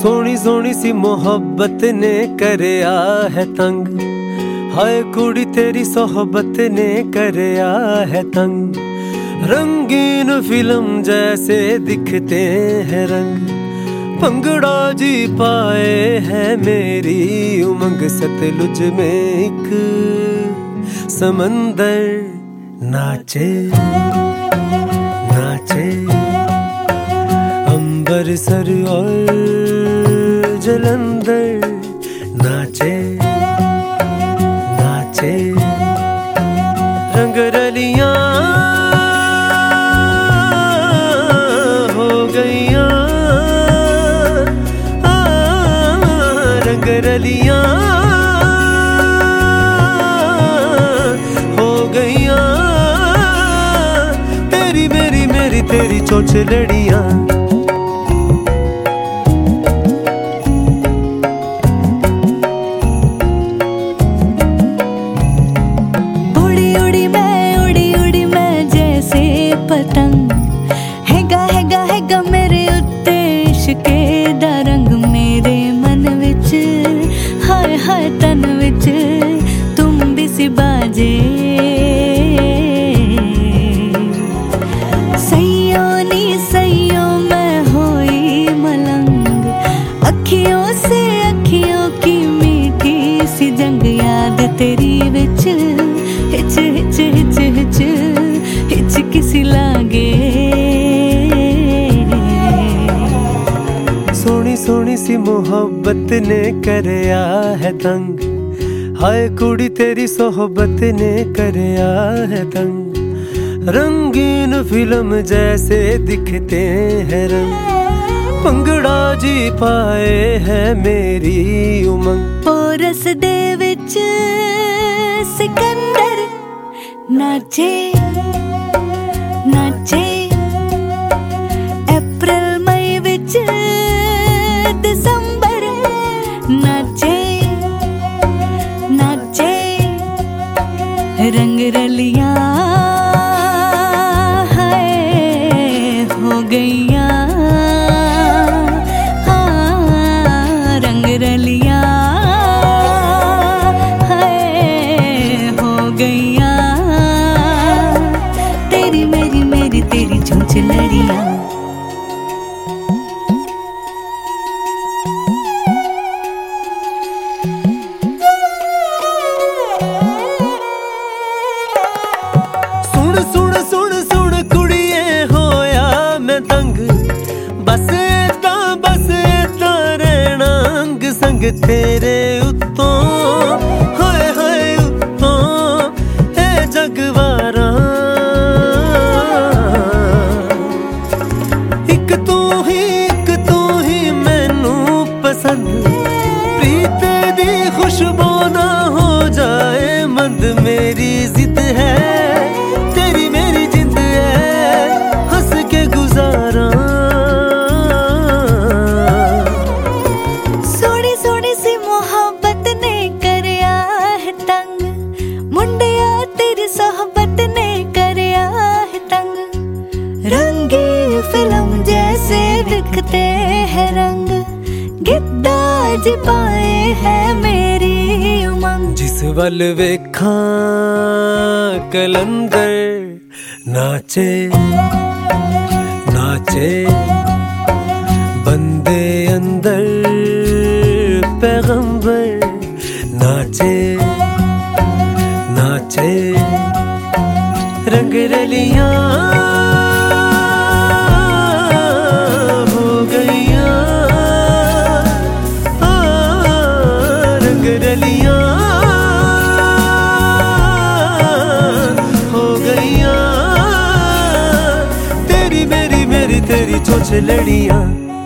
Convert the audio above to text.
सोनी सोनी सी मोहब्बत ने करया है तंग, हाय कुड़ी तेरी सोहबत ने करया है तंग। रंगीन फिल्म जैसे दिखते हैं रंग, भंगड़ा जी पाए है मेरी उमंग। सतलुज में एक समंदर नाचे नाचे, अंबरसर और जलंधर नाचे नाचे। रंगरलियां हो गईयां, रंगरलियां हो गईयां। तेरी मेरी मेरी तेरी चोचलड़ियां। पतंग हैगा हैगा हैगा मेरे उत्ते इश्के दा रंग, मेरे मन विच हाय हाय तन विच तुम भी सी बाजे। सैयों नी सैयों मैं होई मलंग, अखियों से अखियों की मीठी सी जंग। याद तेरी विच हिच हिच हिच हिच हिच किसी लागे। सोनी सोनी सी मोहब्बत ने करया है तंग, हाय कुड़ी तेरी सोहबत ने करया है तंग। रंगीन फिल्म जैसे दिखते हैं रंग, भंगड़ा जी पाए है मेरी उमंग। पोरस दे विच सिकंदर नाचे नाचे, अप्रैल मई विच दिसंबर नाचे नाचे। रंग रलियां हाय हो गईयां, हाँ रंग रलियां हाय हो गईयां। तेरी मेरी मेरी तेरी चोचलड़ियां। सुन सुन सुन सुन कुड़िए होया मैं तंग, बस एदा रहना अंग संग तेरे उत्तों हाय हाय उत्तों है जगवारा। एक तू ही मैनू पसंद, प्रीत दी खुशबू ना हो जाए मंद। मेरी जिद है तेरी मेरी जिंद है, हंस के गुजारा। सोनी सोनी सी मोहब्बत ने करया है तंग, मुंडिया तेरी सोहबत ने करया है तंग। रंगी फिल्म जैसे दिखते हैं रंग, गिद्दा जी पाए है मेरी उमंग। जिस वल वेखां कलंदर नाचे नाचे, बंदे अंदर पैगंबर नाचे नाचे। रंग रलियां हो गईयां, रंग रलियां हो गईयां। तेरी मेरी मेरी तेरी चोचलड़ियां।